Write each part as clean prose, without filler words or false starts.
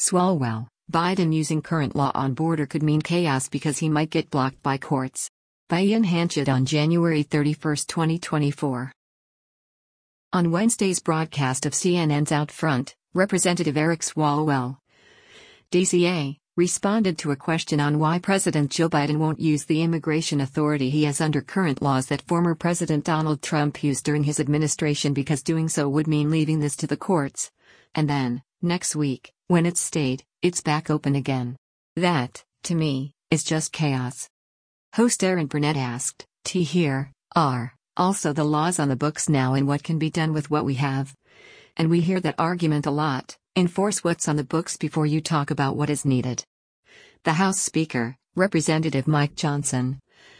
Swalwell, Biden using current law on border could mean chaos because he might get blocked by courts. By Ian Hanchett on January 31, 2024. On Wednesday's broadcast of CNN's Out Front, Representative Eric Swalwell, DCA, responded to a question on why President Joe Biden won't use the immigration authority he has under current laws that former President Donald Trump used during his administration because doing so would mean leaving this to the courts. And then, next week, when it's stayed, it's back open again. That, to me, is just chaos. Host Aaron Burnett asked, here are also the laws on the books now and what can be done with what we have? And we hear that argument a lot. Enforce what's on the books before you talk about what is needed. The House Speaker, Representative Mike Johnson,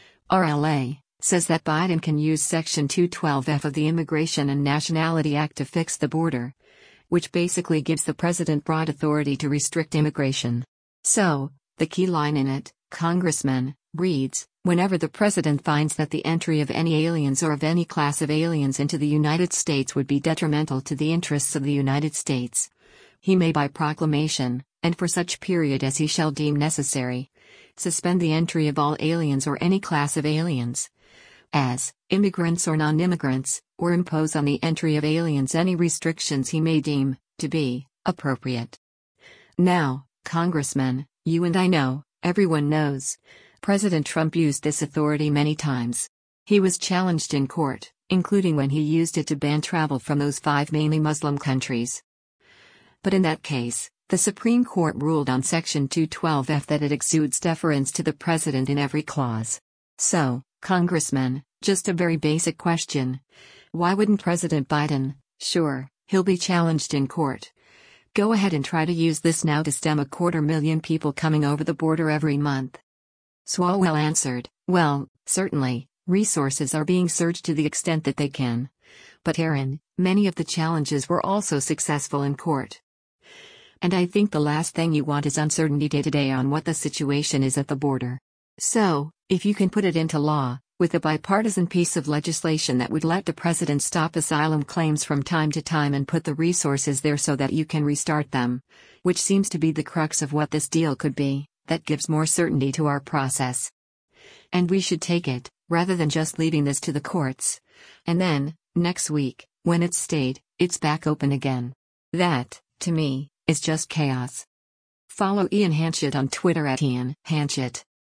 RLA, says that Biden can use Section 212F of the Immigration and Nationality Act to fix the border, which basically gives the president broad authority to restrict immigration. So, the key line in it, Congressman, reads, whenever the president finds that the entry of any aliens or of any class of aliens into the United States would be detrimental to the interests of the United States, he may by proclamation, and for such period as he shall deem necessary, suspend the entry of all aliens or any class of aliens, as immigrants or non-immigrants, or impose on the entry of aliens any restrictions he may deem to be appropriate. Now, Congressman, you and I know, everyone knows, President Trump used this authority many times. He was challenged in court, including when he used it to ban travel from those 5 mainly Muslim countries. But in that case, the Supreme Court ruled on Section 212F that it exudes deference to the president in every clause. So, Congressman, just a very basic question. Why wouldn't President Biden, sure, he'll be challenged in court, go ahead and try to use this now to stem 250,000 people coming over the border every month? Swalwell answered, well, certainly, resources are being surged to the extent that they can. But Aaron, many of the challenges were also successful in court. And I think the last thing you want is uncertainty day to day on what the situation is at the border. So, if you can put it into law, with a bipartisan piece of legislation that would let the president stop asylum claims from time to time and put the resources there so that you can restart them, which seems to be the crux of what this deal could be, that gives more certainty to our process. And we should take it, rather than just leaving this to the courts. And then, next week, when it's stayed, it's back open again. That, to me, is just chaos. Follow Ian Hanchett on Twitter @Ian Hanchett.